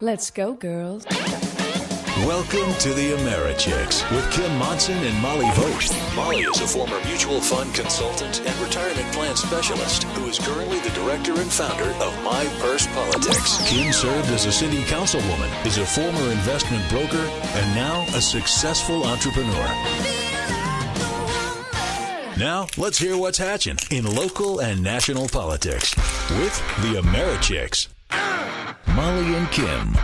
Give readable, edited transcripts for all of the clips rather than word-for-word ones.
Let's go, girls. Welcome to the AmeriChicks with Kim Monson and Molly Vogt. Molly is a former mutual fund consultant and retirement plan specialist who is currently the director and founder of My Purse Politics. Kim served as a city councilwoman, is a former investment broker, and now a successful entrepreneur. Now, let's hear what's hatching in local and national politics with the AmeriChicks. Molly and Kim.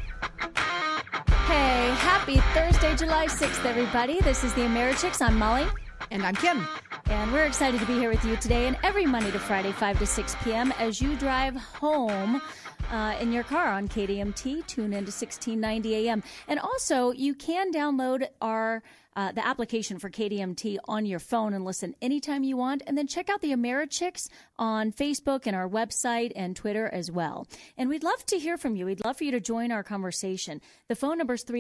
Hey, happy Thursday, July 6th, everybody. This is the AmeriChicks. I'm Molly. And I'm Kim. And we're excited to be here with you today and every Monday to Friday, 5 to 6 p.m. as you drive home in your car on KDMT. Tune in to 1690 a.m. And also, you can download our the application for KDMT on your phone and listen anytime you want. And then check out the AmeriChicks on Facebook and our website and Twitter as well. And we'd love to hear from you. We'd love for you to join our conversation. The phone number is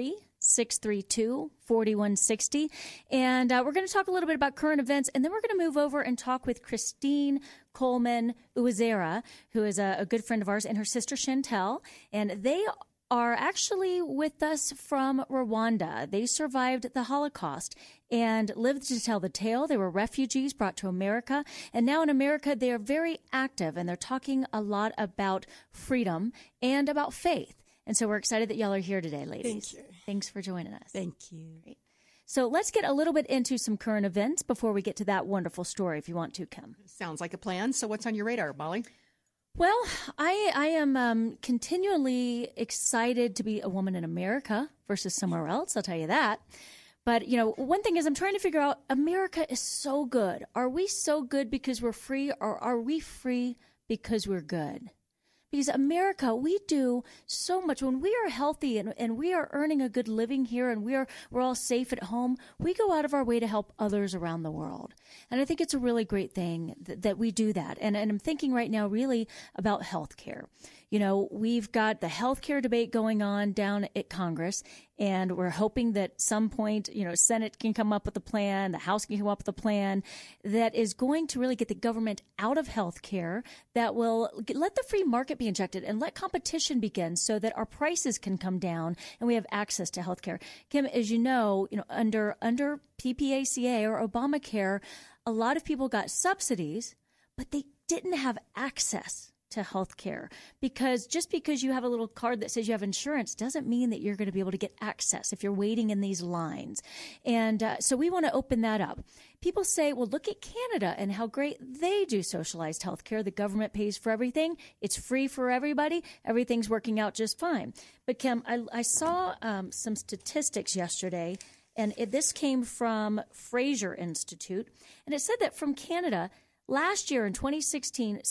303-632-4160. And we're going to talk a little bit about current events. And then we're going to move over and talk with Christine Coleman Uwazera, who is a good friend of ours, and her sister Chantel. And they are actually with us from Rwanda. They survived the Holocaust and lived to tell the tale. They were refugees brought to America. And now in America, they are very active, and they're talking a lot about freedom and about faith. And so we're excited that y'all are here today, ladies. Thank you. Thanks for joining us. Thank you. Great. So let's get a little bit into some current events before we get to that wonderful story, if you want to, Kim. Sounds like a plan. So what's on your radar, Molly? Well, I am continually excited to be a woman in America versus somewhere else. I'll tell you that. But, you know, one thing is I'm trying to figure out, America is so good. Are we so good because we're free, or are we free because we're good? Because America, we do so much. When we are healthy and we are earning a good living here and we're all safe at home, we go out of our way to help others around the world. And I think it's a really great thing that we do that. And I'm thinking right now really about health care. You know, we've got the health care debate going on down at Congress, and we're hoping that some point, you know, Senate can come up with a plan, the House can come up with a plan that is going to really get the government out of health care, that will let the free market be injected and let competition begin so that our prices can come down and we have access to health care. Kim, as you know, under PPACA or Obamacare, a lot of people got subsidies, but they didn't have access to health care, because just because you have a little card that says you have insurance doesn't mean that you're going to be able to get access if you're waiting in these lines. And so we want to open that up. People say, well, look at Canada and how great they do socialized health care. The government pays for everything. It's free for everybody. Everything's working out just fine. But Kim, I saw some statistics yesterday, and this came from Fraser Institute, and it said that from Canada, last year in 2016,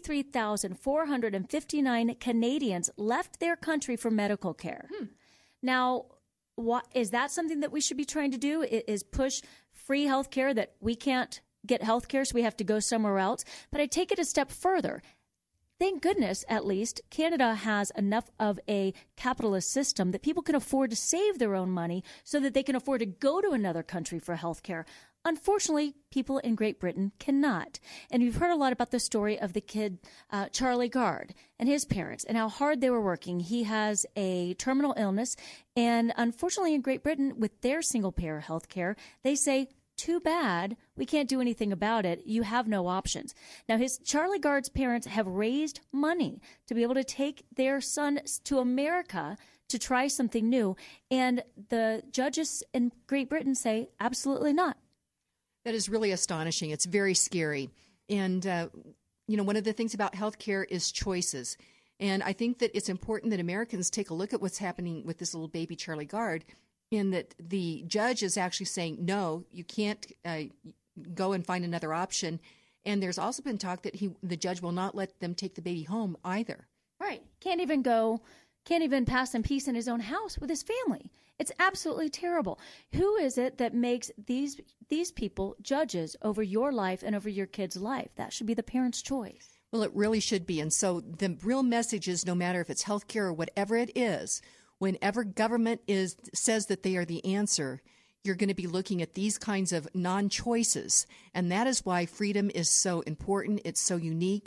63,459 Canadians left their country for medical care. Now, is that something that we should be trying to do? Is push free health care, that we can't get health care, so we have to go somewhere else? But I take it a step further. Thank goodness, at least, Canada has enough of a capitalist system that people can afford to save their own money so that they can afford to go to another country for health care. Unfortunately, people in Great Britain cannot. And you've heard a lot about the story of the kid, Charlie Gard, and his parents, and how hard they were working. He has a terminal illness, and unfortunately in Great Britain, with their single-payer health care, they say, too bad, we can't do anything about it. You have no options. Now, Charlie Gard's parents have raised money to be able to take their son to America to try something new, and the judges in Great Britain say, absolutely not. That is really astonishing. It's very scary. And, one of the things about healthcare is choices. And I think that it's important that Americans take a look at what's happening with this little baby Charlie Gard, in that the judge is actually saying, no, you can't go and find another option. And there's also been talk that the judge will not let them take the baby home either. Right. Can't even pass in peace in his own house with his family. It's absolutely terrible. Who is it that makes these people judges over your life and over your kid's life? That should be the parent's choice. Well, it really should be. And so the real message is, no matter if it's healthcare or whatever it is, whenever government says that they are the answer, you're going to be looking at these kinds of non-choices. And that is why freedom is so important. It's so unique.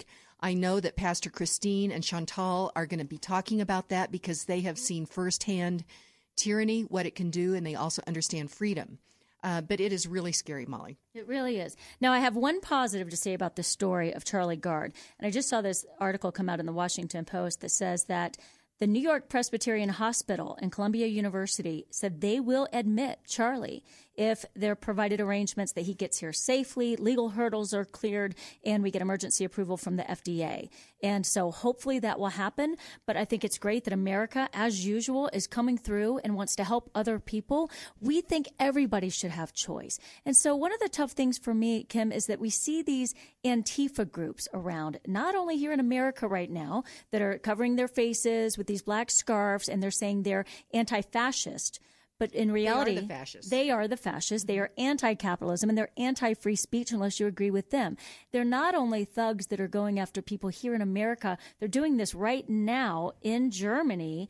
I know that Pastor Christine and Chantal are going to be talking about that because they have seen firsthand tyranny, what it can do, and they also understand freedom. But it is really scary, Molly. It really is. Now, I have one positive to say about the story of Charlie Gard. And I just saw this article come out in the Washington Post that says that the New York Presbyterian Hospital and Columbia University said they will admit Charlie if they're provided arrangements that he gets here safely, legal hurdles are cleared, and we get emergency approval from the FDA. And so hopefully that will happen. But I think it's great that America, as usual, is coming through and wants to help other people. We think everybody should have choice. And so one of the tough things for me, Kim, is that we see these Antifa groups around, not only here in America right now, that are covering their faces with these black scarves, and they're saying they're anti-fascist. But in reality, they are the fascists. They are anti-capitalism, and they're anti-free speech unless you agree with them. They're not only thugs that are going after people here in America. They're doing this right now in Germany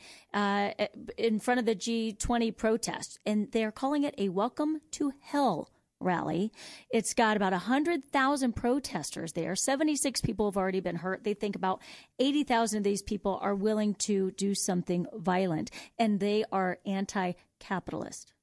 in front of the G20 protest, and they're calling it a Welcome to Hell rally. It's got about 100,000 protesters there. 76 people have already been hurt. They think about 80,000 of these people are willing to do something violent, and they are anti-capitalist.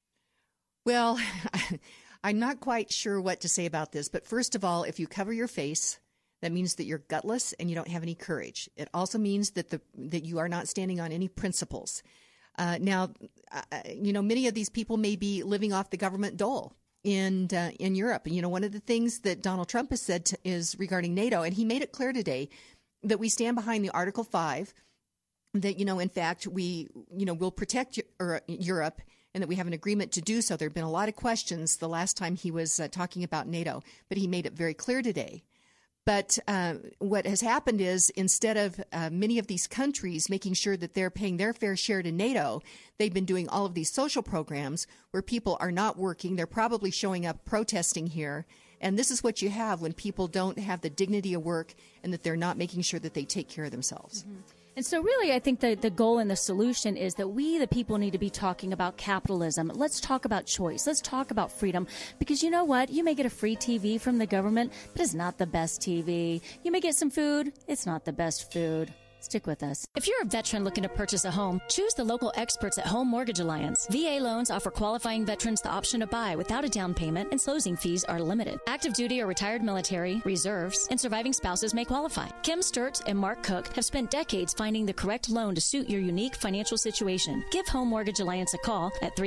Well, I'm not quite sure what to say about this, but first of all, if you cover your face, that means that you're gutless and you don't have any courage. It also means that that you are not standing on any principles. Now, many of these people may be living off the government dole in Europe. One of the things that Donald Trump has said is regarding NATO, and he made it clear today that we stand behind the Article 5, that, in fact, we, will protect Europe, and that we have an agreement to do so. There have been a lot of questions the last time he was talking about NATO, but he made it very clear today. But what has happened is instead of many of these countries making sure that they're paying their fair share to NATO, they've been doing all of these social programs where people are not working. They're probably showing up protesting here. And this is what you have when people don't have the dignity of work and that they're not making sure that they take care of themselves. Mm-hmm. And so really, I think the goal and the solution is that we, the people, need to be talking about capitalism. Let's talk about choice. Let's talk about freedom. Because you know what? You may get a free TV from the government, but it's not the best TV. You may get some food. It's not the best food. Stick with us. If you're a veteran looking to purchase a home, choose the local experts at Home Mortgage Alliance. VA loans offer qualifying veterans the option to buy without a down payment, and closing fees are limited. Active duty or retired military, reserves, and surviving spouses may qualify. Kim Sturts and Mark Cook have spent decades finding the correct loan to suit your unique financial situation. Give Home Mortgage Alliance a call at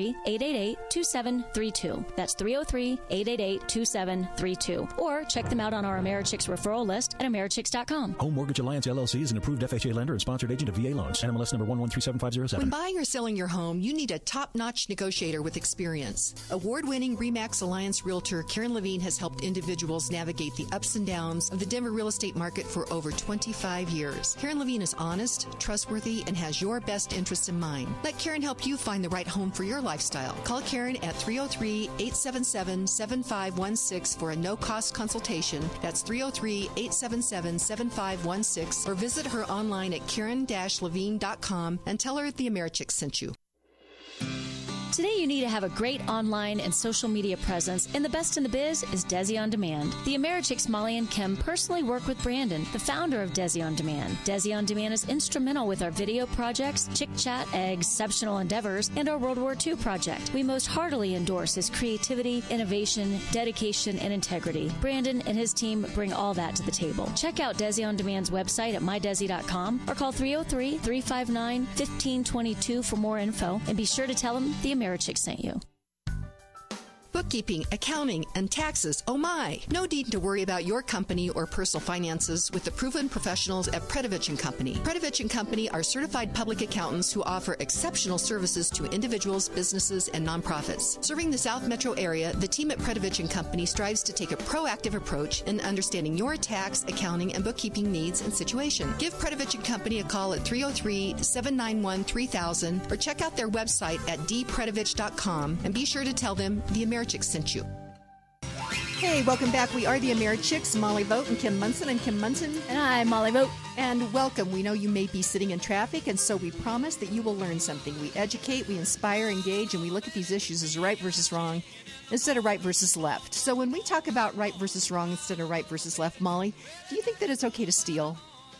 303-888-2732. That's 303-888-2732. Or check them out on our Americhicks referral list at Americhicks.com. Home Mortgage Alliance LLC is an approved FHA lender and sponsored agent of VA loans. NMLS number 1137507. When buying or selling your home, you need a top-notch negotiator with experience. Award-winning RE/MAX Alliance realtor Karen Levine has helped individuals navigate the ups and downs of the Denver real estate market for over 25 years. Karen Levine is honest, trustworthy, and has your best interests in mind. Let Karen help you find the right home for your lifestyle. Call Karen at 303-877-7516 for a no-cost consultation. That's 303-877-7516, or visit her online at karen-levine.com and tell her the Americhicks sent you. Today you need to have a great online and social media presence, and the best in the biz is Desi On Demand. The Americhicks Molly and Kim personally work with Brandon, the founder of Desi On Demand. Desi On Demand is instrumental with our video projects, Chick Chat, Exceptional Endeavors, and our World War II project. We most heartily endorse his creativity, innovation, dedication, and integrity. Brandon and his team bring all that to the table. Check out Desi On Demand's website at mydesi.com or call 303-359-1522 for more info, and be sure to tell them the Americhicks sent you. Bookkeeping, accounting, and taxes. Oh my! No need to worry about your company or personal finances with the proven professionals at Predovich & Company. Predovich & Company are certified public accountants who offer exceptional services to individuals, businesses, and nonprofits. Serving the South Metro area, the team at Predovich & Company strives to take a proactive approach in understanding your tax, accounting, and bookkeeping needs and situation. Give Predovich & Company a call at 303-791-3000 or check out their website at dpredovich.com, and be sure to tell them the Americhicks sent you. Hey, welcome back. We are the AmeriChicks, Molly Vogt and Kim Munson. I'm Kim Munson. And I'm Molly Vogt. And welcome. We know you may be sitting in traffic, and so we promise that you will learn something. We educate, we inspire, engage, and we look at these issues as right versus wrong instead of right versus left. So when we talk about right versus wrong instead of right versus left, Molly, do you think that it's okay to steal?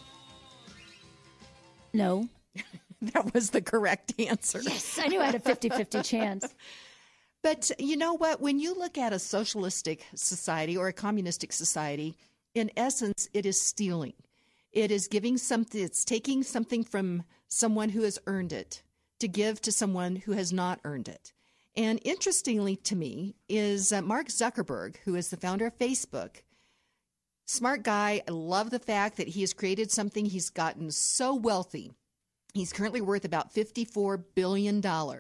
No. That was the correct answer. Yes, I knew I had a 50-50 chance. But you know what? When you look at a socialistic society or a communistic society, in essence, it is stealing. It is giving something, it's taking something from someone who has earned it to give to someone who has not earned it. And interestingly to me is Mark Zuckerberg, who is the founder of Facebook. Smart guy. I love the fact that he has created something. He's gotten so wealthy. He's currently worth about $54 billion.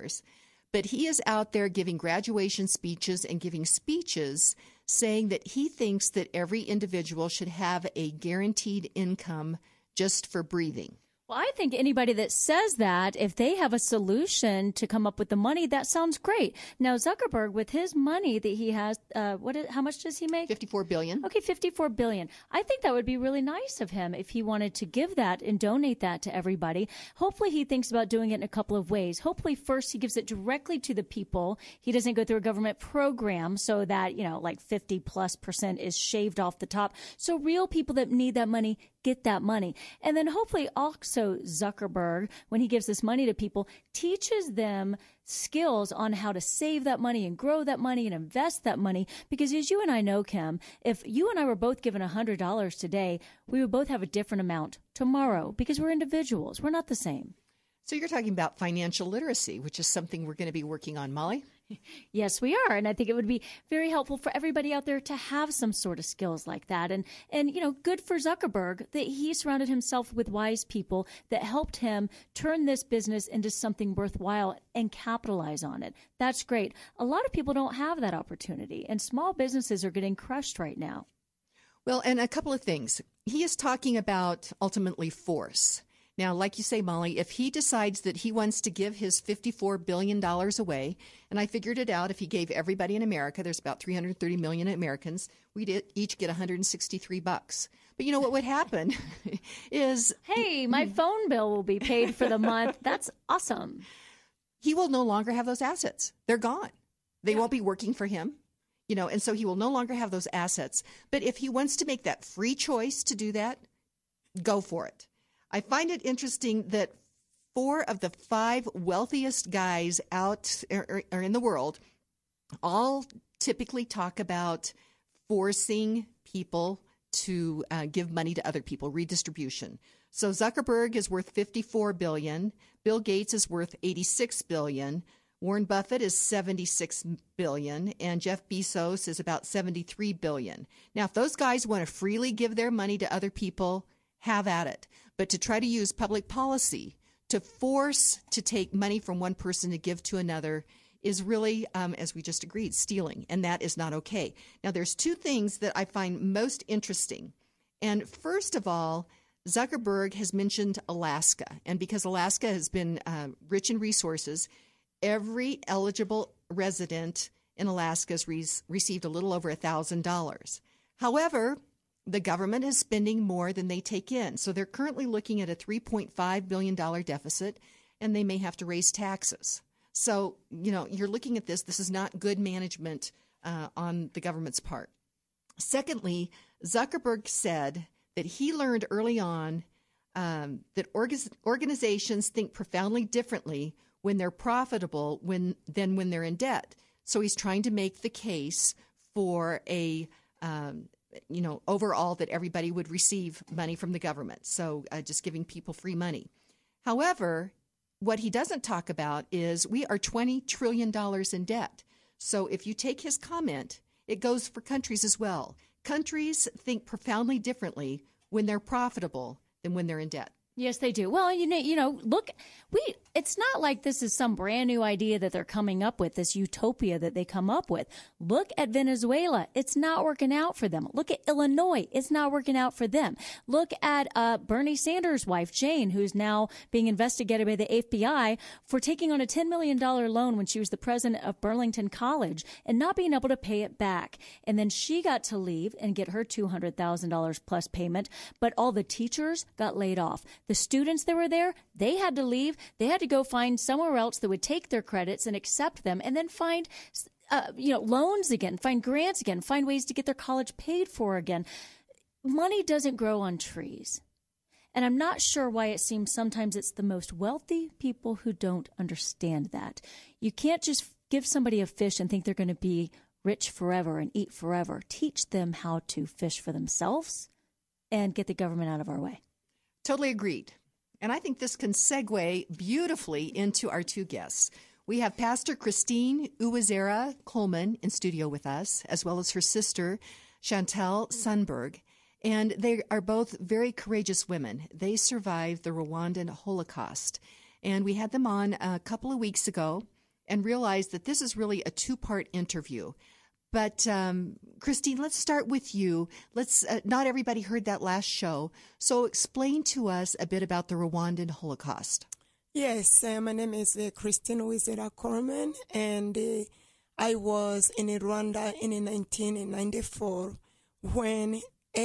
But he is out there giving graduation speeches and giving speeches saying that he thinks that every individual should have a guaranteed income just for breathing. Well, I think anybody that says that, if they have a solution to come up with the money, that sounds great. Now, Zuckerberg, with his money that he has, how much does he make? $54 billion. Okay, $54 billion. I think that would be really nice of him if he wanted to give that and donate that to everybody. Hopefully, he thinks about doing it in a couple of ways. Hopefully, first, he gives it directly to the people. He doesn't go through a government program so that, like 50+% is shaved off the top. So real people that need that money get that money. And then hopefully also Zuckerberg, when he gives this money to people, teaches them skills on how to save that money and grow that money and invest that money. Because as you and I know, Kim, if you and I were both given $100 today, we would both have a different amount tomorrow because we're individuals. We're not the same. So you're talking about financial literacy, which is something we're going to be working on, Molly? Yes, we are. And I think it would be very helpful for everybody out there to have some sort of skills like that. And good for Zuckerberg that he surrounded himself with wise people that helped him turn this business into something worthwhile and capitalize on it. That's great. A lot of people don't have that opportunity, and small businesses are getting crushed right now. Well, and a couple of things. He is talking about ultimately force. Now, like you say, Molly, if he decides that he wants to give his $54 billion away, and I figured it out, if he gave everybody in America, there's about 330 million Americans, we'd each get $163. But you know what would happen is... Hey, my phone bill will be paid for the month. That's awesome. He will no longer have those assets. They're gone. They won't be working for him. And so he will no longer have those assets. But if he wants to make that free choice to do that, go for it. I find it interesting that 4 of the 5 wealthiest guys out or in the world all typically talk about forcing people to give money to other people, redistribution. So Zuckerberg is worth $54 billion. Bill Gates is worth $86 billion. Warren Buffett is $76 billion, and Jeff Bezos is about $73 billion. Now, if those guys want to freely give their money to other people, have at it. But to try to use public policy to force to take money from one person to give to another is really, as we just agreed, stealing, and that is not okay. Now, there's 2 things that I find most interesting. And first of all, Zuckerberg has mentioned Alaska, and because Alaska has been rich in resources, every eligible resident in Alaska has received a little over $1,000. However, the government is spending more than they take in. So they're currently looking at a $3.5 billion deficit, and they may have to raise taxes. So, you're looking at this. This is not good management on the government's part. Secondly, Zuckerberg said that he learned early on that organizations think profoundly differently when they're profitable than when they're in debt. So he's trying to make the case for a overall that everybody would receive money from the government. So just giving people free money. However, what he doesn't talk about is we are $20 trillion in debt. So if you take his comment, it goes for countries as well. Countries think profoundly differently when they're profitable than when they're in debt. Yes, they do. Well, look, it's not like this is some brand new idea that they're coming up with, this utopia that they come up with. Look at Venezuela. It's not working out for them. Look at Illinois. It's not working out for them. Look at Bernie Sanders' wife, Jane, who's now being investigated by the FBI for taking on a $10 million loan when she was the president of Burlington College and not being able to pay it back. And then she got to leave and get her $200,000 plus payment, but all the teachers got laid off. The students that were there, they had to leave. They had to go find somewhere else that would take their credits and accept them, and then find, loans again, find grants again, find ways to get their college paid for again. Money doesn't grow on trees. And I'm not sure why it seems sometimes it's the most wealthy people who don't understand that. You can't just give somebody a fish and think they're going to be rich forever and eat forever. Teach them how to fish for themselves and get the government out of our way. Totally agreed. And I think this can segue beautifully into our two guests. We have Pastor Christine Uwazera Coleman in studio with us, as well as her sister, Chantel Sundberg. And they are both very courageous women. They survived the Rwandan Holocaust. And we had them on a couple of weeks ago and realized that this is really a two-part interview. But Christine, let's start with you. Not everybody heard that last show. So explain to us a bit about the Rwandan Holocaust. Yes, my name is Christine Uwazera Coleman, and I was in Rwanda in 1994 when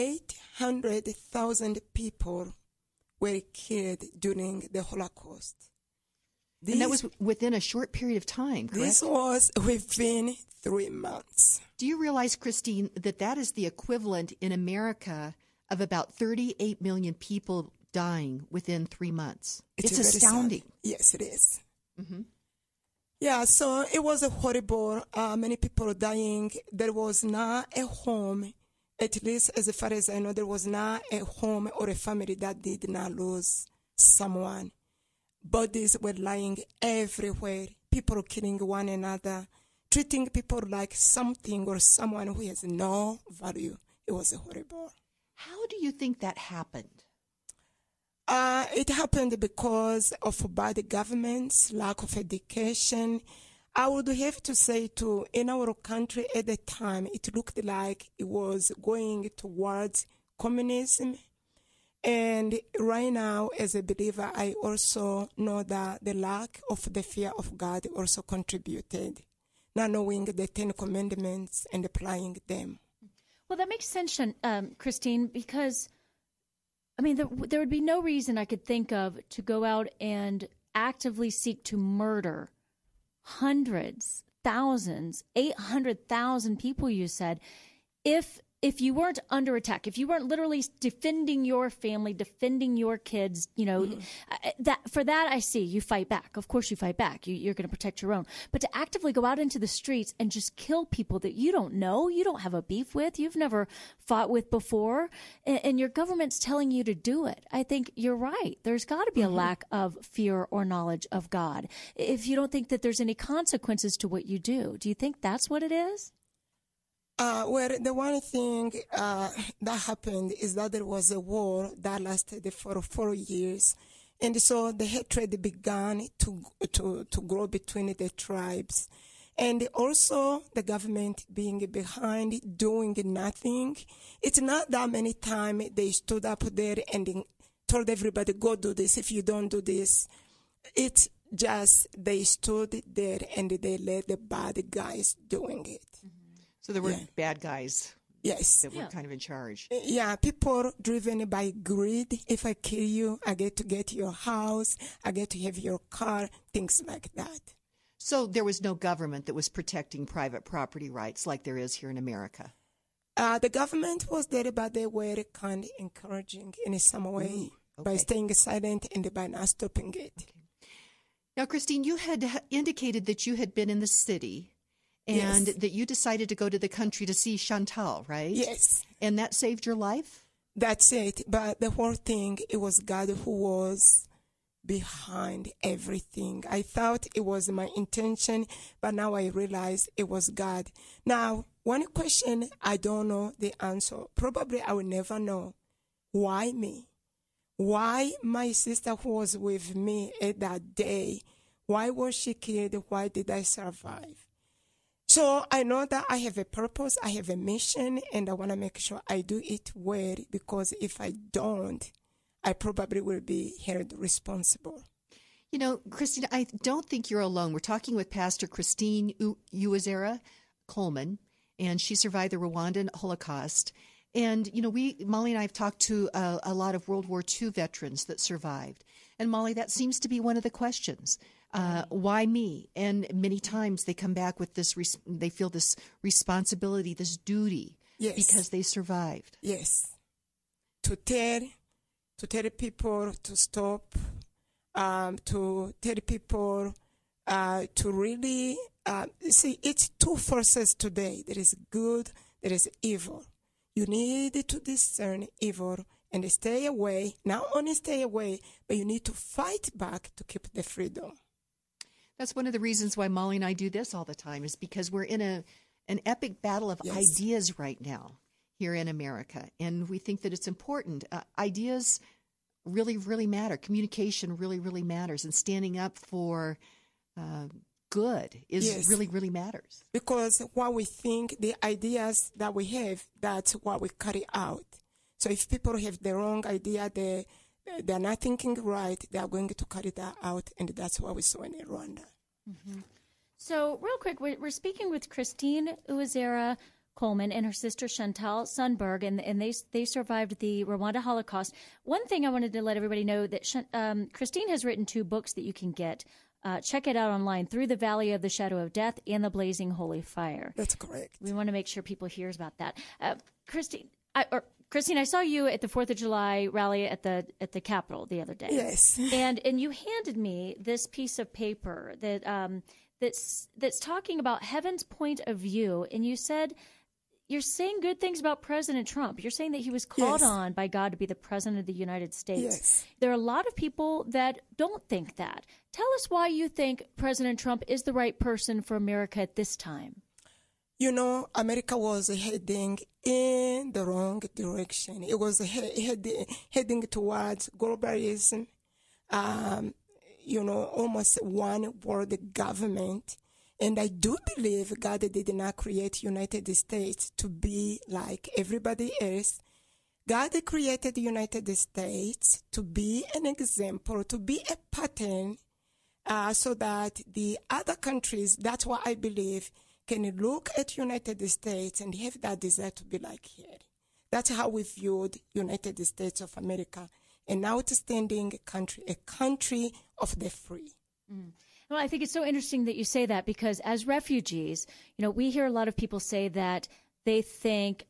800,000 people were killed during the Holocaust. And that was within a short period of time, correct? This was within 3 months. Do you realize, Christine, that is the equivalent in America of about 38 million people dying within 3 months? It's astounding. Sad. Yes, it is. Mm-hmm. Yeah, so it was a horrible, many people dying. There was not a home, at least as far as I know, there was not a home or a family that did not lose someone. Bodies were lying everywhere, people killing one another, treating people like something or someone who has no value. It was horrible. How do you think that happened? It happened because of bad governments, lack of education. I would have to say, too, in our country at the time, it looked like it was going towards communism. And right now, as a believer, I also know that the lack of the fear of God also contributed, not knowing the 10 Commandments and applying them. Well, that makes sense, Christine, because, I mean, there would be no reason I could think of to go out and actively seek to murder hundreds, thousands, 800,000 people, you said, if you weren't under attack, if you weren't literally defending your family, defending your kids, that for that I see you fight back. Of course you fight back. You're going to protect your own. But to actively go out into the streets and just kill people that you don't know, you don't have a beef with, you've never fought with before, and your government's telling you to do it, I think you're right. There's got to be a lack of fear or knowledge of God if you don't think that there's any consequences to what you do. Do you think that's what it is? Well, the one thing that happened is that there was a war that lasted for 4 years. And so the hatred began to grow between the tribes. And also the government being behind, doing nothing. It's not that many times they stood up there and told everybody, go do this. If you don't do this, it's just they stood there and they let the bad guys doing it. So there were bad guys that were kind of in charge. Yeah, people driven by greed. If I kill you, I get to get your house, I get to have your car, things like that. So there was no government that was protecting private property rights like there is here in America? The government was there, but they were kind of encouraging in some way by staying silent and by not stopping it. Okay. Now, Christine, you had indicated that you had been in the city and that you decided to go to the country to see Chantal, right? Yes. And that saved your life? That's it. But the whole thing, it was God who was behind everything. I thought it was my intention, but now I realize it was God. Now, one question I don't know the answer. Probably I will never know. Why me? why my sister who was with me at that day, why was she killed? Why did I survive? So I know that I have a purpose, I have a mission, and I want to make sure I do it well, because if I don't, I probably will be held responsible. You know, Christine, I don't think you're alone. We're talking with Pastor Christine Uwizera Coleman, and she survived the Rwandan Holocaust. And, you know, Molly and I have talked to a lot of World War II veterans that survived. And, Molly, that seems to be one of the questions. Why me? And many times they come back with this, they feel this responsibility, this duty, Yes. because they survived. Yes. To tell people to stop, to tell people to really, see, it's two forces today. There is good, there is evil. You need to discern evil and stay away. Not only stay away, but you need to fight back to keep the freedom. That's one of the reasons why Molly and I do this all the time, is because we're in an epic battle of Yes. ideas right now here in America. And we think that it's important. Ideas really, really matter. Communication really, really matters. And standing up for good is Yes. really, really matters. Because what we think, the ideas that we have, that's what we carry out. So if people have the wrong idea, they're not thinking right, they are going to carry that out, and that's what we saw in Rwanda. Mm-hmm. So real quick, we're speaking with Christine Uwizera Coleman and her sister Chantal Sundberg, and they survived the Rwanda Holocaust. One thing I wanted to let everybody know that Christine has written 2 books that you can get. Check it out online, Through the Valley of the Shadow of Death and The Blazing Holy Fire. That's correct. We want to make sure people hear about that. Christine, I saw you at the 4th of July rally at the Capitol the other day. Yes. And you handed me this piece of paper that's talking about heaven's point of view, and you said you're saying good things about President Trump. You're saying that he was called Yes. on by God to be the president of the United States. Yes. There are a lot of people that don't think that. Tell us why you think President Trump is the right person for America at this time. You know, America was heading in the wrong direction. It was heading towards globalism, almost one world government. And I do believe God did not create United States to be like everybody else. God created the United States to be an example, to be a pattern, so that the other countries, that's what I believe, can look at United States and have that desire to be like here. That's how we viewed United States of America, an outstanding country, a country of the free. Mm. Well, I think it's so interesting that you say that, because as refugees, we hear a lot of people say that they think,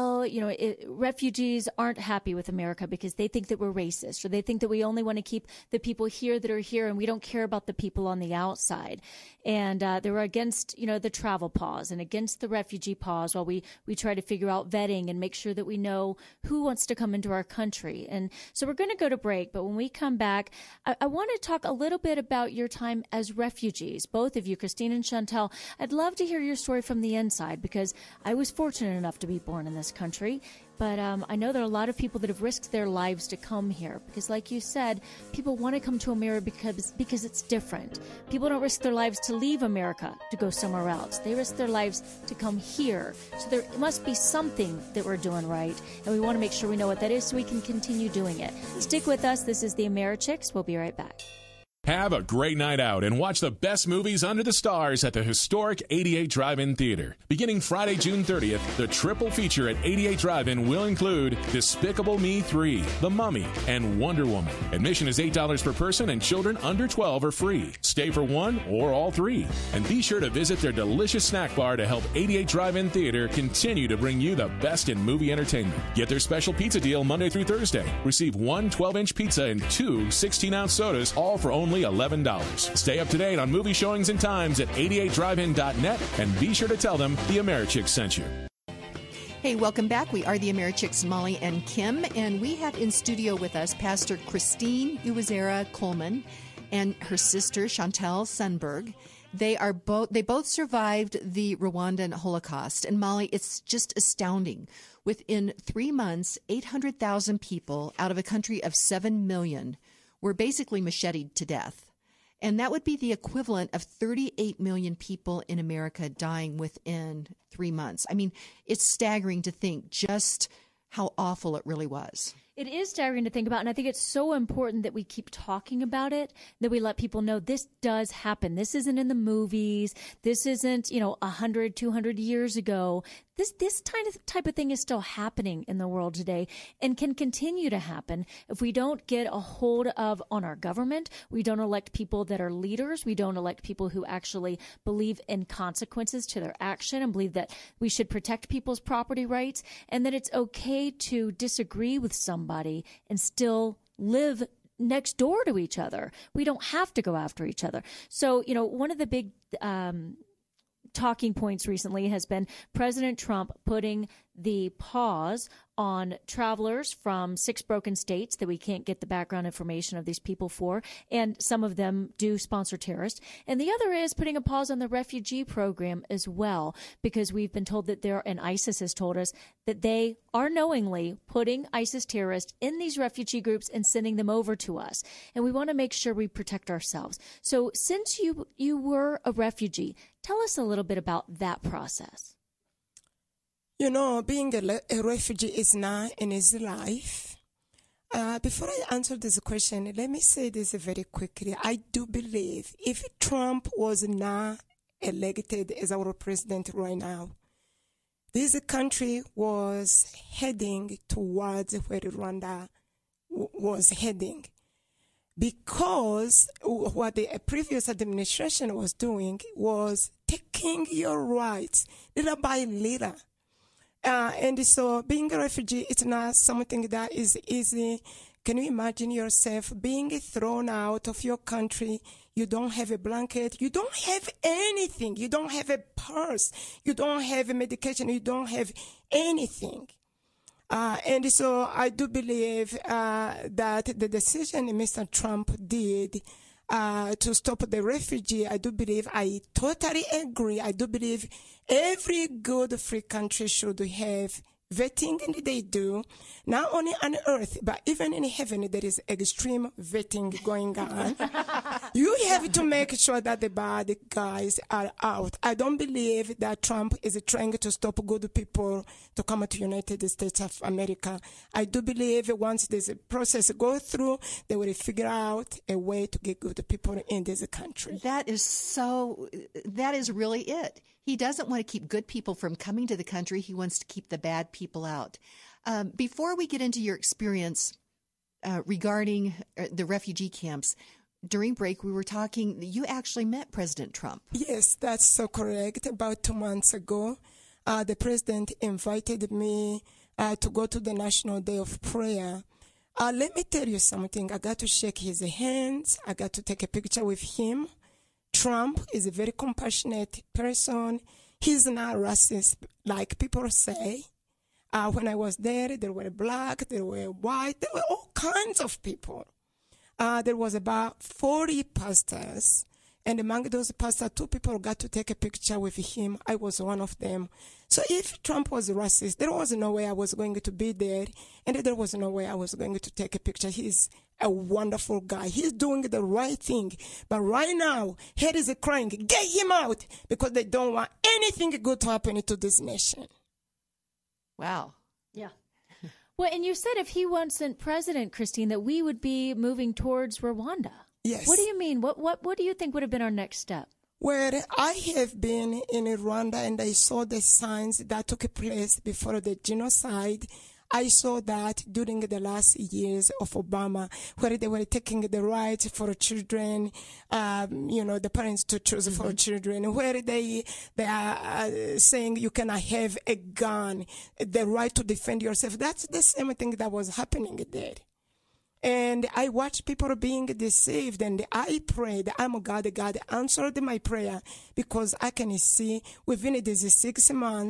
refugees aren't happy with America because they think that we're racist, or they think that we only want to keep the people here that are here and we don't care about the people on the outside. And they were against, the travel pause and against the refugee pause while we try to figure out vetting and make sure that we know who wants to come into our country. And so we're going to go to break, but when we come back, I want to talk a little bit about your time as refugees, both of you, Christine and Chantal. I'd love to hear your story from the inside, because I was fortunate enough to be born in this country, but I know there are a lot of people that have risked their lives to come here, because like you said, people want to come to America because it's different. People don't risk their lives to leave America to go somewhere else. They risk their lives to come here. So there must be something that we're doing right, and we want to make sure we know what that is so we can continue doing it. Stick with us. This is the AmeriChicks. We'll be right back. Have a great night out and watch the best movies under the stars at the historic 88 Drive-In Theater. Beginning Friday, June 30th, the triple feature at 88 Drive-In will include Despicable Me 3, The Mummy, and Wonder Woman. Admission is $8 per person, and children under 12 are free. Stay for one or all 3. And be sure to visit their delicious snack bar to help 88 Drive-In Theater continue to bring you the best in movie entertainment. Get their special pizza deal Monday through Thursday. Receive 1 12-inch pizza and 2 16-ounce sodas, all for only $11. Stay up to date on movie showings and times at 88drivein.net, and be sure to tell them the AmeriChicks sent you. Hey, welcome back. We are the AmeriChicks, Molly and Kim, and we have in studio with us Pastor Christine Uwizera Coleman and her sister Chantal Sundberg. They both survived the Rwandan Holocaust. And Molly, it's just astounding. Within 3 months, 800,000 people out of a country of 7 million were basically macheted to death. And that would be the equivalent of 38 million people in America dying within 3 months. I mean, it's staggering to think just how awful it really was. It is staggering to think about, and I think it's so important that we keep talking about it, that we let people know this does happen. This isn't in the movies. This isn't, 100, 200 years ago. This type of thing is still happening in the world today and can continue to happen if we don't get a hold of on our government. We don't elect people that are leaders. We don't elect people who actually believe in consequences to their action and believe that we should protect people's property rights and that it's okay to disagree with somebody and still live next door to each other. We don't have to go after each other. So, one of the big talking points recently has been President Trump putting the pause on travelers from 6 broken states that we can't get the background information of these people for, and some of them do sponsor terrorists. And the other is putting a pause on the refugee program as well, because we've been told that and ISIS has told us that they are knowingly putting ISIS terrorists in these refugee groups and sending them over to us. And we want to make sure we protect ourselves. So since you were a refugee, tell us a little bit about that process. Being a refugee is not an easy life. Before I answer this question, let me say this very quickly. I do believe if Trump was not elected as our president right now, this country was heading towards where Rwanda was heading. Because what the previous administration was doing was taking your rights little by little. And so being a refugee, it's not something that is easy. Can you imagine yourself being thrown out of your country? You don't have a blanket. You don't have anything. You don't have a purse. You don't have a medication. You don't have anything. And so I do believe that the decision Mr. Trump did to stop the refugee, I totally agree. I do believe every good free country should have vetting, and they do, not only on earth, but even in heaven, there is extreme vetting going on. You have to make sure that the bad guys are out. I don't believe that Trump is trying to stop good people to come to United States of America. I do believe once this process goes through, they will figure out a way to get good people in this country. That is really it. He doesn't want to keep good people from coming to the country. He wants to keep the bad people out. Before we get into your experience regarding the refugee camps, during break we were talking, you actually met President Trump. Yes, that's so correct. About 2 months ago, the president invited me to go to the National Day of Prayer. Let me tell you something. I got to shake his hands. I got to take a picture with him. Trump is a very compassionate person. He's not racist like people say. When I was there were black, there were white, there were all kinds of people. There was about 40 pastors, and among those pastors, 2 people got to take a picture with him. I was one of them. So if Trump was racist, there was no way I was going to be there, and there was no way I was going to take a picture. He's a wonderful guy. He's doing the right thing. But right now, head is crying, get him out, because they don't want anything good to happen to this nation. Wow. Yeah. Well, and you said if he wasn't president, Christine, that we would be moving towards Rwanda. Yes. What do you mean? What do you think would have been our next step? Well, I have been in Rwanda and I saw the signs that took place before the genocide. I saw that during the last years of Obama, where they were taking the right for children, the parents to choose for children, where they are saying you cannot have a gun, the right to defend yourself. That's the same thing that was happening there. And I watched people being deceived, and I prayed. God answered my prayer, because I can see within these 6 months,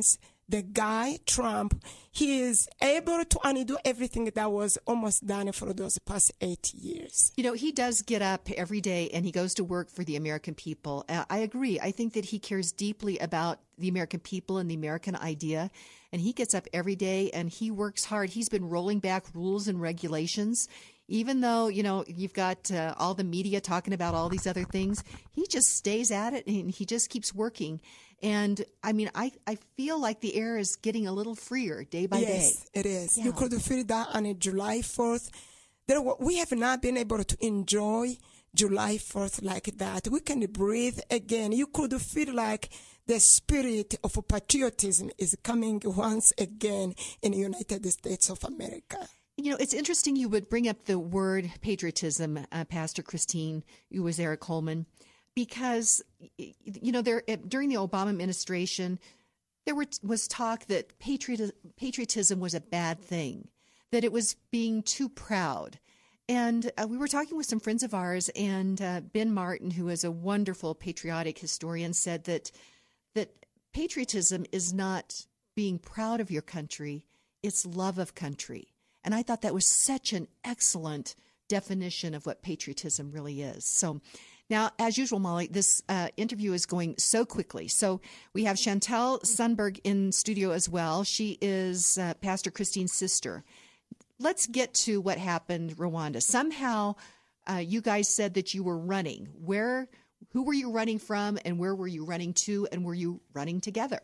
the guy, Trump, he is able to undo everything that was almost done for those past 8 years. You know, he does get up every day and he goes to work for the American people. I agree. I think that he cares deeply about the American people and the American idea. And he gets up every day and he works hard. He's been rolling back rules and regulations. Even though, you know, you've got all the media talking about all these other things, he just stays at it and he just keeps working. And I mean, I feel like the air is getting a little freer day by day. Yes, it is. Yeah. You could feel that on July 4th. We have not been able to enjoy July 4th like that. We can breathe again. You could feel like the spirit of patriotism is coming once again in the United States of America. You know, it's interesting you would bring up the word patriotism, Pastor Christine Uwazera-Coleman, because, you know, during the Obama administration, there was talk that patriotism was a bad thing, that it was being too proud. And we were talking with some friends of ours, and Ben Martin, who is a wonderful patriotic historian, said that patriotism is not being proud of your country, it's love of country. And I thought that was such an excellent definition of what patriotism really is. So now, as usual, Molly, this interview is going so quickly. So we have Chantel Sundberg in studio as well. She is Pastor Christine's sister. Let's get to what happened, Rwanda. Somehow you guys said that you were running. Who were you running from, and where were you running to, and were you running together?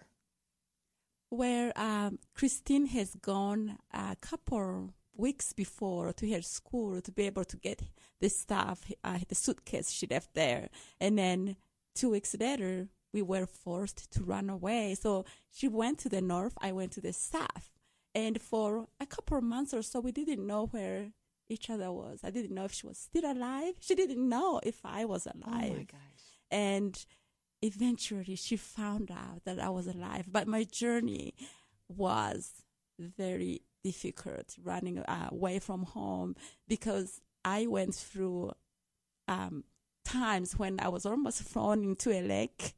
Where Christine has gone a couple weeks before to her school to be able to get the stuff, the suitcase she left there. And then 2 weeks later, we were forced to run away. So she went to the north, I went to the south. And for a couple of months or so, we didn't know where each other was. I didn't know if she was still alive. She didn't know if I was alive. Oh, my gosh. And eventually, she found out that I was alive. But my journey was very difficult, running away from home, because I went through times when I was almost thrown into a lake.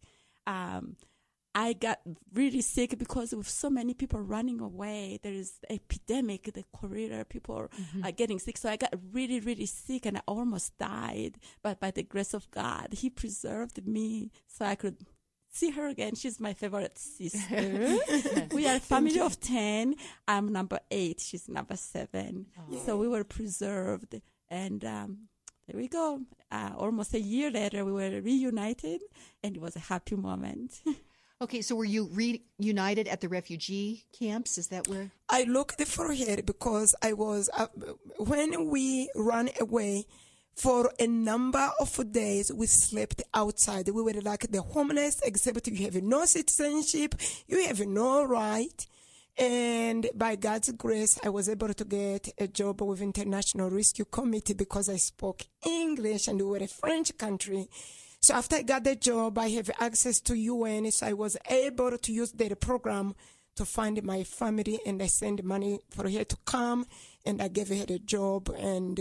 I got really sick because with so many people running away, there is epidemic, the cholera, people are getting sick. So I got really, really sick and I almost died. But by the grace of God, He preserved me so I could see her again. She's my favorite sister. We are a family of 10. I'm number 8. She's number 7. Oh. So we were preserved. And there we go. Almost a year later, we were reunited, and it was a happy moment. Okay, so were you reunited at the refugee camps? Is that where? I looked for her because I was, when we ran away, for a number of days, we slept outside. We were like the homeless, except you have no citizenship, you have no right. And by God's grace, I was able to get a job with International Rescue Committee because I spoke English and we were a French country. So after I got the job, I have access to UN, so I was able to use their program to find my family, and I sent money for her to come, and I gave her a job, and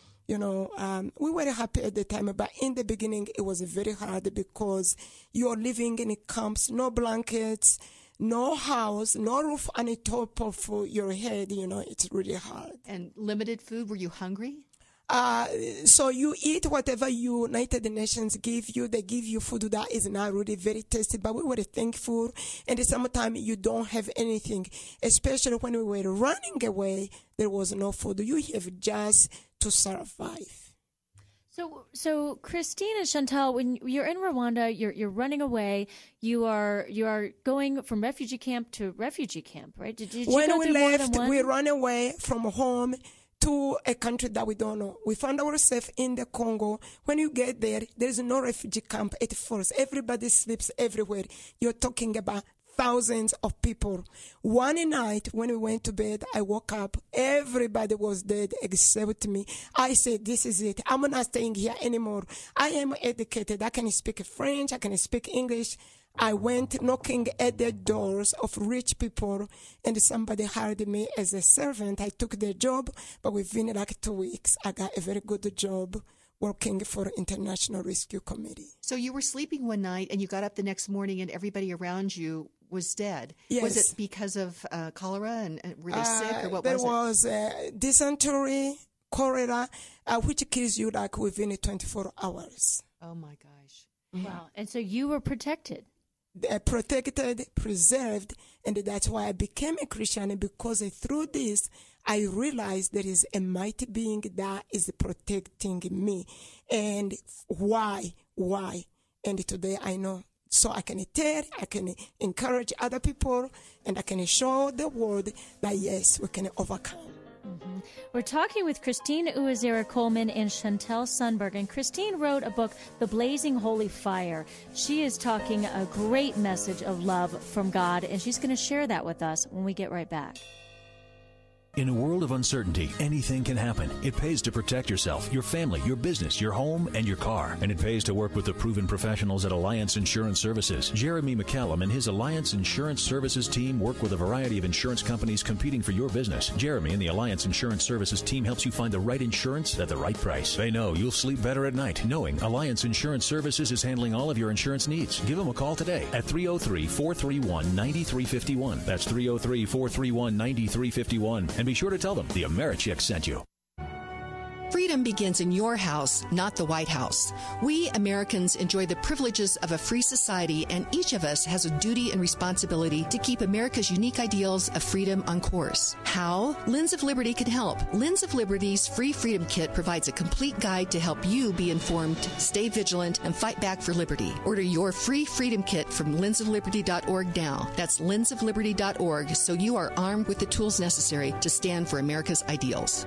we were happy at the time, but in the beginning, it was very hard because you're living in camps, no blankets, no house, no roof on the top of your head, it's really hard. And limited food, were you hungry? So you eat whatever United Nations give you. They give you food that is not really very tasty, but we were thankful. And sometimes you don't have anything, especially when we were running away, there was no food. You have just to survive. So Christine and Chantel, when you're in Rwanda, you're running away. You are going from refugee camp to refugee camp, right? Did you when go we through more left, than one? we ran away from home to a country that we don't know. We found ourselves in the Congo. When you get there, there is no refugee camp at first. Everybody sleeps everywhere. You're talking about thousands of people. One night when we went to bed, I woke up. Everybody was dead except me. I said, this is it. I'm not staying here anymore. I am educated. I can speak French. I can speak English. I went knocking at the doors of rich people, and somebody hired me as a servant. I took the job, but within like 2 weeks, I got a very good job working for International Rescue Committee. So you were sleeping one night, and you got up the next morning, and everybody around you was dead. Yes. Was it because of cholera and were they sick or what there was it? was dysentery, cholera, which kills you like within 24 hours. Oh my gosh. Wow. And so you were protected. Protected, preserved, and that's why I became a Christian, because through this I realized there is a mighty being that is protecting me. And why? And today I know. So I can tell, I can encourage other people, and I can show the world that yes, we can overcome. Mm-hmm. We're talking with Christine Uwazera Coleman and Chantel Sundberg. And Christine wrote a book, The Blazing Holy Fire. She is talking a great message of love from God, and she's going to share that with us when we get right back. In a world of uncertainty, anything can happen. It pays to protect yourself, your family, your business, your home, and your car. And it pays to work with the proven professionals at Alliance Insurance Services. Jeremy McCallum and his Alliance Insurance Services team work with a variety of insurance companies competing for your business. Jeremy and the Alliance Insurance Services team helps you find the right insurance at the right price. They know you'll sleep better at night knowing Alliance Insurance Services is handling all of your insurance needs. Give them a call today at 303-431-9351. That's 303-431-9351. And be sure to tell them the Americhicks sent you. Freedom begins in your house, not the White House. We Americans enjoy the privileges of a free society, and each of us has a duty and responsibility to keep America's unique ideals of freedom on course. How? Lens of Liberty can help. Lens of Liberty's free Freedom Kit provides a complete guide to help you be informed, stay vigilant, and fight back for liberty. Order your free Freedom Kit from lensofliberty.org now. That's lensofliberty.org, so you are armed with the tools necessary to stand for America's ideals.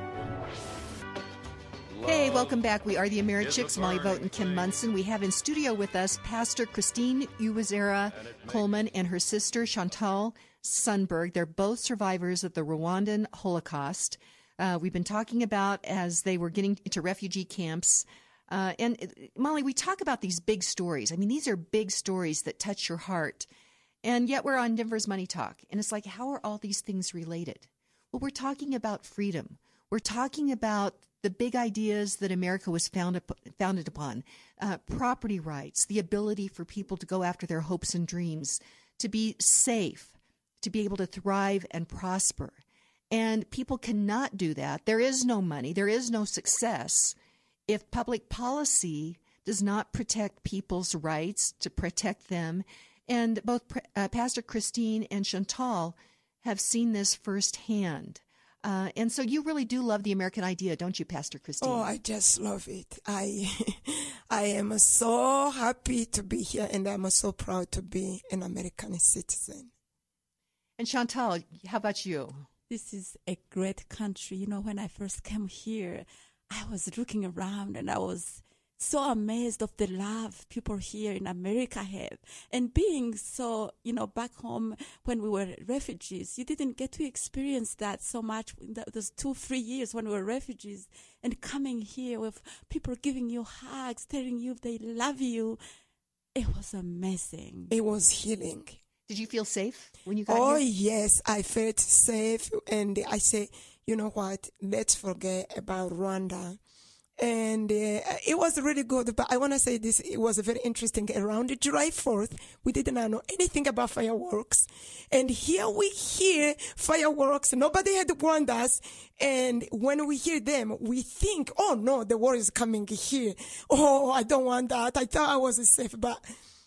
Hey, welcome back. We are the Americhicks, Molly Vogt and Kim Munson. We have in studio with us Pastor Christine Uwazera Coleman and her sister Chantal Sundberg. They're both survivors of the Rwandan Holocaust. We've been talking about as they were getting into refugee camps. And Molly, we talk about these big stories. I mean, these are big stories that touch your heart. And yet we're on Denver's Money Talk. And it's like, how are all these things related? Well, we're talking about freedom. We're talking about the big ideas that America was founded upon, property rights, the ability for people to go after their hopes and dreams, to be safe, to be able to thrive and prosper. And people cannot do that. There is no money. There is no success if public policy does not protect people's rights, to protect them. And both Pastor Christine and Chantal have seen this firsthand. And so you really do love the American idea, don't you, Pastor Christine? Oh, I just love it. I am so happy to be here, and I'm so proud to be an American citizen. And Chantal, how about you? This is a great country. You know, when I first came here, I was looking around and I was so amazed of the love people here in America have. And being so, you know, back home when we were refugees, you didn't get to experience that so much in those 2-3 years when we were refugees. And coming here with people giving you hugs, telling you they love you, it was amazing. It was healing. Did you feel safe when you got here? Oh, yes, I felt safe. And I say, you know what, let's forget about Rwanda. And it was really good. But I want to say this, it was very interesting. Around July 4th, we did not know anything about fireworks. And here we hear fireworks. Nobody had warned us. And when we hear them, we think, oh, no, the war is coming here. Oh, I don't want that. I thought I was safe. But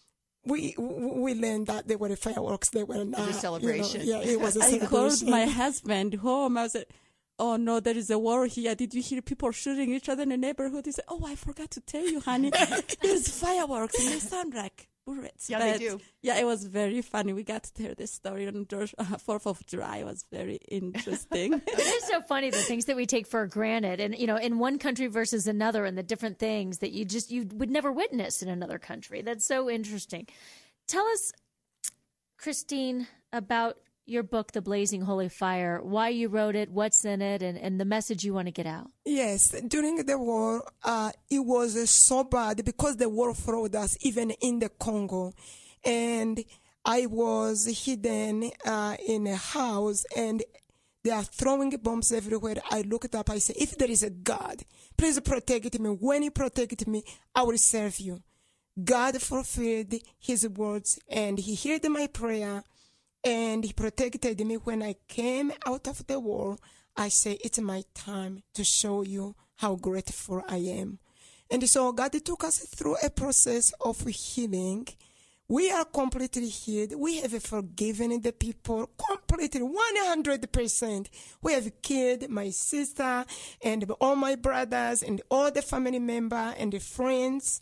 we learned that they were fireworks. They were not. It was a celebration. You know, yeah, it was a celebration. I called my husband home. I said, oh, no, there is a war here. Did you hear people shooting each other in the neighborhood? He said, oh, I forgot to tell you, honey. There's fireworks, and they sound like bullets. Yeah, they do. Yeah, it was very funny. We got to tell this story on 4th of July. It was very interesting. It is so funny, the things that we take for granted. And, you know, in one country versus another, and the different things that you would never witness in another country. That's so interesting. Tell us, Christine, about your book, The Blazing Holy Fire, why you wrote it, what's in it, and the message you want to get out. Yes, during the war, it was so bad because the war followed us even in the Congo. And I was hidden in a house, and they are throwing bombs everywhere. I looked up, I said, if there is a God, please protect me. When you protect me, I will serve you. God fulfilled his words, and he heard my prayer. and he protected me. When I came out of the war, I say, it's my time to show you how grateful I am. And so God took us through a process of healing. We are completely healed. We have forgiven the people completely, 100%. We have killed my sister and all my brothers and all the family members and the friends.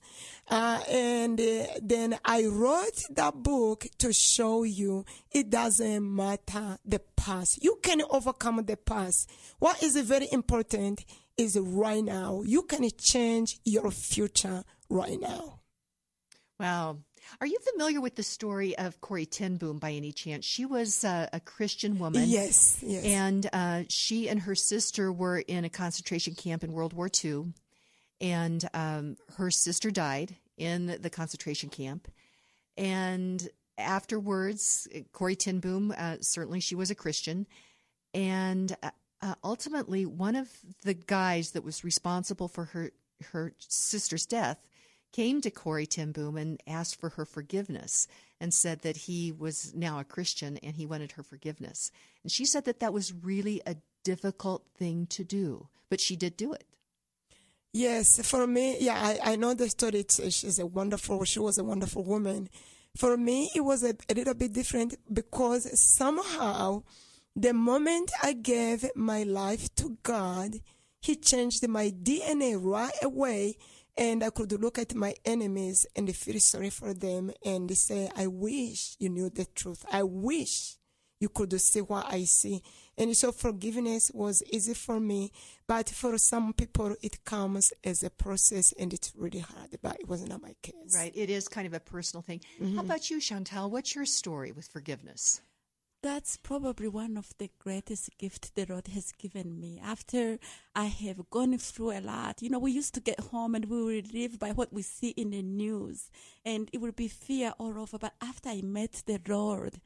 Then I wrote that book to show you it doesn't matter the past. You can overcome the past. What is very important is right now. You can change your future right now. Wow. Are you familiar with the story of Corrie ten Boom by any chance? She was a Christian woman. Yes. And she and her sister were in a concentration camp in World War II. And her sister died in the concentration camp. And afterwards, Corrie ten Boom, certainly she was a Christian. And ultimately, one of the guys that was responsible for her sister's death came to Corrie ten Boom and asked for her forgiveness and said that he was now a Christian and he wanted her forgiveness. And she said that was really a difficult thing to do, but she did do it. Yes, for me, I know the story. She was a wonderful woman. For me, it was a little bit different because somehow the moment I gave my life to God, He changed my DNA right away. And I could look at my enemies and feel sorry for them and say, I wish you knew the truth. I wish you could see what I see. And so forgiveness was easy for me. But for some people, it comes as a process and it's really hard. But it was not my case. Right. It is kind of a personal thing. Mm-hmm. How about you, Chantal? What's your story with forgiveness? That's probably one of the greatest gifts the Lord has given me. After I have gone through a lot, we used to get home and we would live by what we see in the news. And it would be fear all over. But after I met the Lord,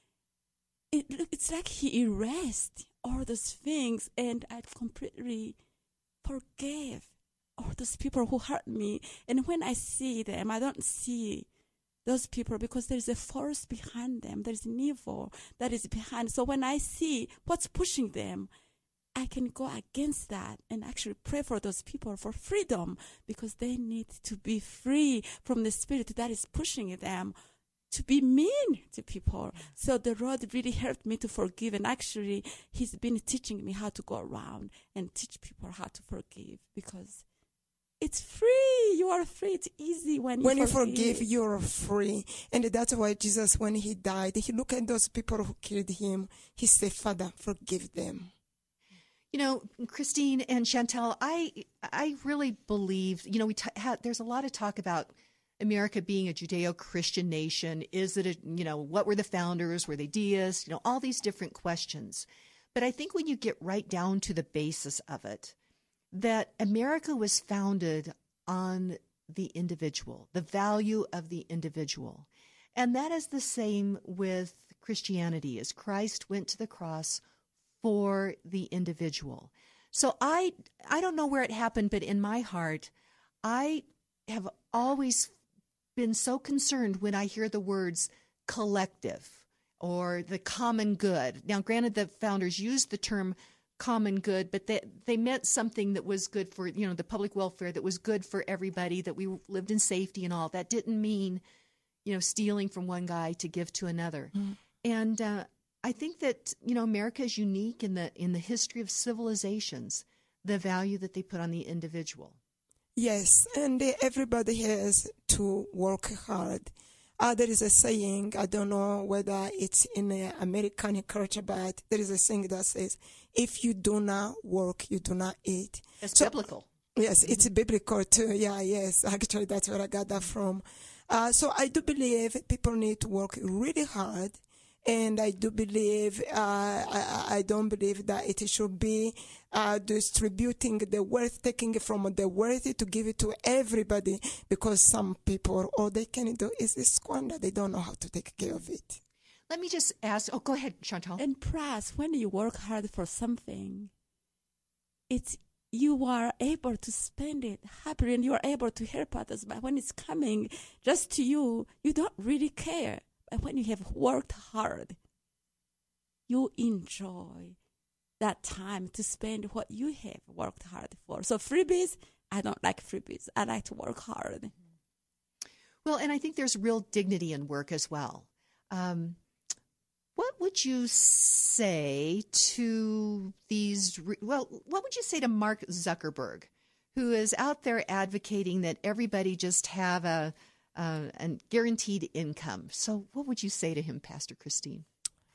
it's like He erased all those things. And I completely forgave all those people who hurt me. And when I see them, I don't see those people because there's a force behind them. There's an evil that is behind. So when I see what's pushing them, I can go against that and actually pray for those people for freedom because they need to be free from the spirit that is pushing them to be mean to people. So the Lord really helped me to forgive. And actually, He's been teaching me how to go around and teach people how to forgive because it's free. You are free. It's easy when you forgive, you're free. And that's why Jesus, when He died, He looked at those people who killed Him. He said, Father, forgive them. Christine and Chantal, I really believe, there's a lot of talk about America being a Judeo-Christian nation. Is it what were the founders? Were they deists? All these different questions. But I think when you get right down to the basis of it, that America was founded on the individual, the value of the individual. And that is the same with Christianity, as Christ went to the cross for the individual. So I don't know where it happened, but in my heart, I have always been so concerned when I hear the words collective or the common good. Now, granted, the founders used the term common good, but they meant something that was good for, the public welfare, that was good for everybody, that we lived in safety and all. That didn't mean, stealing from one guy to give to another. Mm. And I think that, America is unique in the history of civilizations, the value that they put on the individual. Yes, and everybody has to work hard. There is a saying, I don't know whether it's in the American culture, but there is a saying that says, if you do not work, you do not eat. It's biblical. Yes, it's biblical too. Yeah, yes. Actually, that's where I got that from. So I do believe people need to work really hard. And I do believe, I don't believe that it should be distributing the wealth, taking it from the wealthy to give it to everybody, because some people, all they can do is squander. They don't know how to take care of it. Let me just ask, go ahead, Chantal. And plus, when you work hard for something, you are able to spend it happily and you are able to help others. But when it's coming just to you, you don't really care. But when you have worked hard, you enjoy that time to spend what you have worked hard for. So freebies, I don't like freebies. I like to work hard. Well, and I think there's real dignity in work as well. What would you say to what would you say to Mark Zuckerberg, who is out there advocating that everybody just have a guaranteed income? So what would you say to him, Pastor Christine?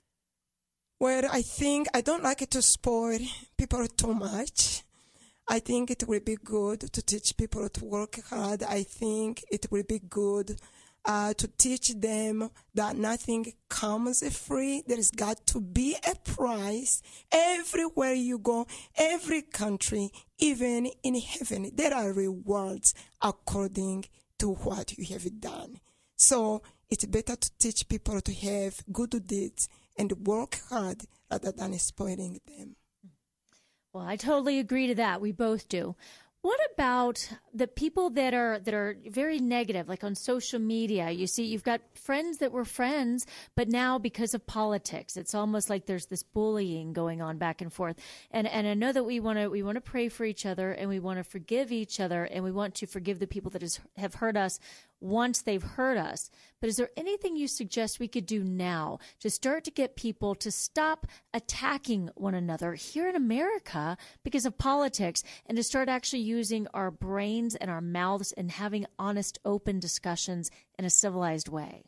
Well, I think I don't like it to spoil people too much. I think it will be good to teach people to work hard. I think it will be good to teach them that nothing comes free. There's got to be a price. Everywhere you go, every country, even in heaven, there are rewards according to what you have done. So it's better to teach people to have good deeds and work hard rather than spoiling them. Well, I totally agree to that. We both do. What about the people that are very negative, like on social media? You see, you've got friends that were friends, but now because of politics, it's almost like there's this bullying going on back and forth. And I know that we want to pray for each other, and we want to forgive each other, and we want to forgive the people that have hurt us once they've hurt us. But is there anything you suggest we could do now to start to get people to stop attacking one another here in America because of politics, and to start actually using our brains and our mouths and having honest, open discussions in a civilized way?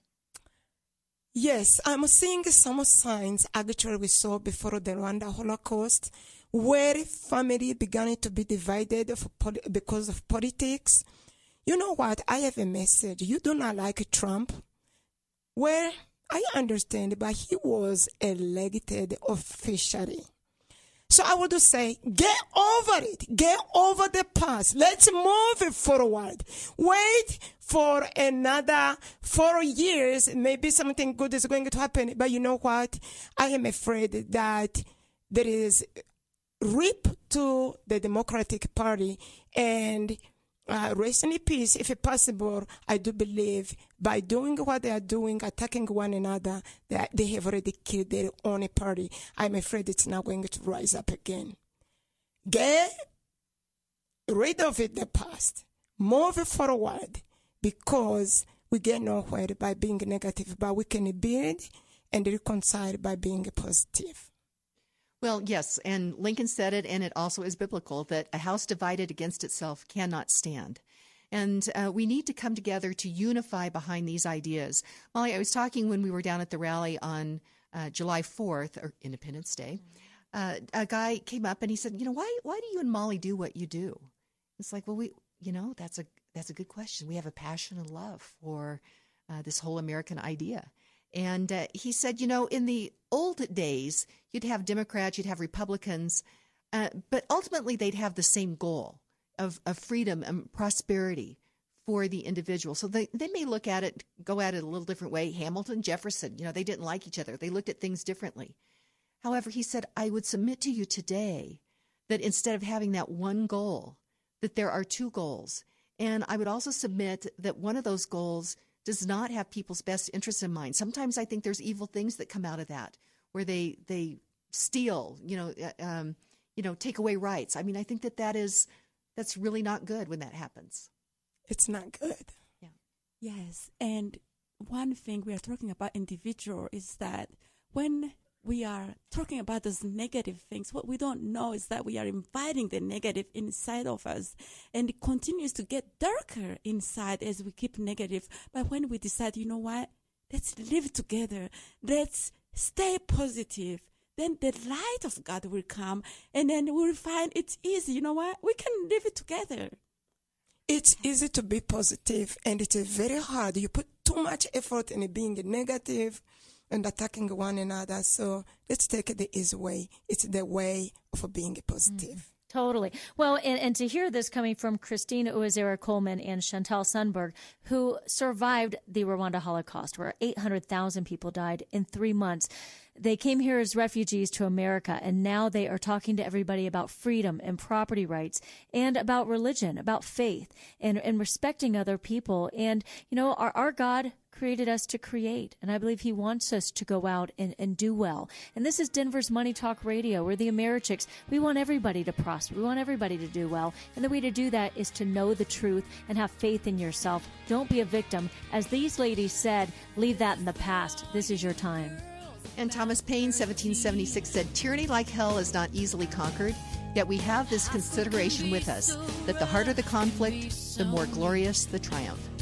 Yes, I'm seeing some signs actually we saw before the Rwanda Holocaust, where family began to be divided because of politics. You know what? I have a message. You do not like Trump? Well, I understand, but he was elected officially. So I would say, get over it. Get over the past. Let's move it forward. Wait for another 4 years. Maybe something good is going to happen. But you know what? I am afraid that there is rip to the Democratic Party, and rest in peace, if possible. I do believe by doing what they are doing, attacking one another, that they have already killed their own party. I'm afraid it's not going to rise up again. Get rid of it, the past. Move forward, because we get nowhere by being negative, but we can build and reconcile by being positive. Well, yes, and Lincoln said it, and it also is biblical, that a house divided against itself cannot stand. And we need to come together to unify behind these ideas. Molly, I was talking when we were down at the rally on July 4th, or Independence Day. A guy came up and he said, why do you and Molly do what you do? It's like, well, that's a good question. We have a passion and love for this whole American idea. And he said, in the old days, you'd have Democrats, you'd have Republicans, but ultimately they'd have the same goal of freedom and prosperity for the individual. So they may go at it a little different way. Hamilton, Jefferson, they didn't like each other. They looked at things differently. However, he said, I would submit to you today that instead of having that one goal, that there are two goals. And I would also submit that one of those goals does not have people's best interests in mind. Sometimes I think there's evil things that come out of that, where they steal, take away rights. I mean, I think that's really not good when that happens. It's not good. Yeah. Yes, and one thing we are talking about individual is that when we are talking about those negative things, what we don't know is that we are inviting the negative inside of us, and it continues to get darker inside as we keep negative. But when we decide, you know what, let's live together, let's stay positive, then the light of God will come, and then we'll find it's easy. You know what, we can live it together. It's easy to be positive, and it's very hard. You put too much effort in being negative and attacking one another. So let's take it the easy way. It's the way of being positive. Totally. Well, and to hear this coming from Christine Uwazera-Coleman and Chantal Sundberg, who survived the Rwanda Holocaust, where 800,000 people died in 3 months. They came here as refugees to America, and now they are talking to everybody about freedom and property rights and about religion, about faith, and respecting other people. And, our God created us to create, and I believe he wants us to go out and do well. And this is Denver's Money Talk Radio. We're the Americhicks. We want everybody to prosper. We want everybody to do well. And the way to do that is to know the truth and have faith in yourself. Don't be a victim. As these ladies said, leave that in the past. This is your time. And Thomas Paine, 1776, said, "Tyranny like hell is not easily conquered, yet we have this consideration with us, that the harder the conflict, the more glorious the triumph."